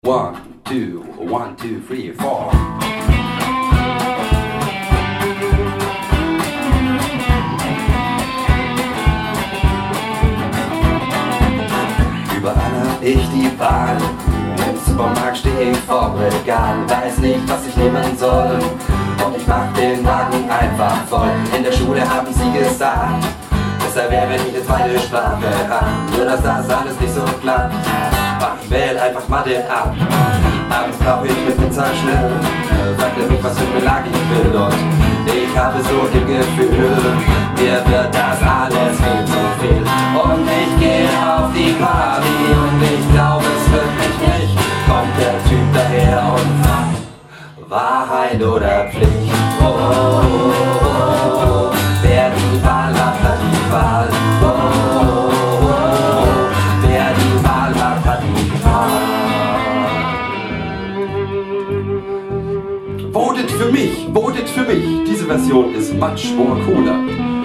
1, 2, 1, 2, 3, 4. Überall hab ich die Wahl. Im Supermarkt steh ich vorm Regal, weiß nicht, was ich nehmen soll. Und ich mach den Wagen einfach voll. In der Schule haben sie gesagt, besser wäre, wenn ich eine zweite Sprache hab. Nur dass das alles nicht so klappt. Ich wähl einfach Mathe ab. Abends brauch ich mit Pizza schnell. Sagt er mich, was für eine Lage ich will. Und ich habe so im Gefühl, mir wird das alles viel zu viel. Und ich gehe auf die Party und ich glaube es wirklich nicht. Kommt der Typ daher und fragt, Wahrheit oder Pflicht? Oh, oh, oh, oh. Wer die Wahl hat, hat die Wahl. Oh, oh, oh, oh. Wer die Wahl hat, hat die Wahl. Votet für mich, votet für mich. Diese Version ist much more cooler.